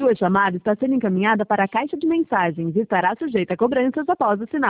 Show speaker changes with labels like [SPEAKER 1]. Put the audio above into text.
[SPEAKER 1] Sua chamada está sendo encaminhada para a caixa de mensagens e estará sujeita a cobranças após o sinal.